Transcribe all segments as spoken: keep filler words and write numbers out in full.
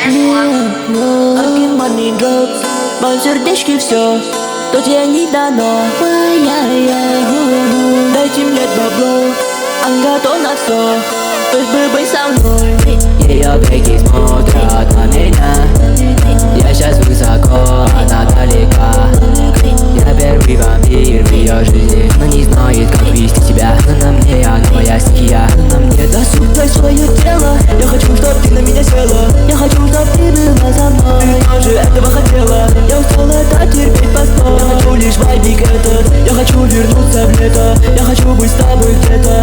Один money drops, мое сердечки все, то тебе не дано. Дайте мне бабло, он готов на все, лишь бы быть со мной. Ее веки смотрят на меня, я сейчас высоко, она далека. Я первый вампир в ее жизни. Она не знает, как вести себя, но на мне она моя стихия. На мне досуг, дай свое тело. Я хочу, чтоб ты на меня села. Я хочу, чтоб ты была со мной. Ты тоже этого хотела. Я устал это терпеть постой. Я хочу лишь вайбик этот. Я хочу вернуться в лето. Я хочу быть с тобой где-то.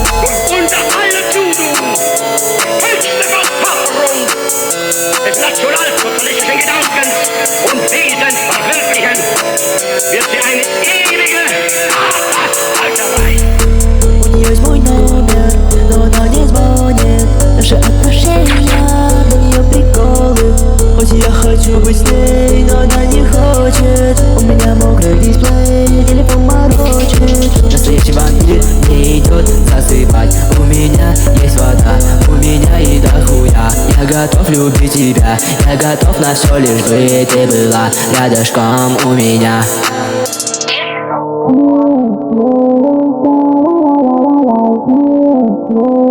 Des nationalsozialistischen Gedankens und Wesens verwirklichen, wird sie eine ewige Arbeitshalterei. У нее есть мой номер, но она не звонит. Наши отношения, для нее приколы. Хоть я хочу быть с ней, но она не хочет. У меня мокрый дисплей, телефон морочит. Настоящий вампир не идет засыпать. У меня есть вода, у меня и дохуя. Я готов любить тебя, я готов на все, лишь бы ты была рядышком у меня. Oh,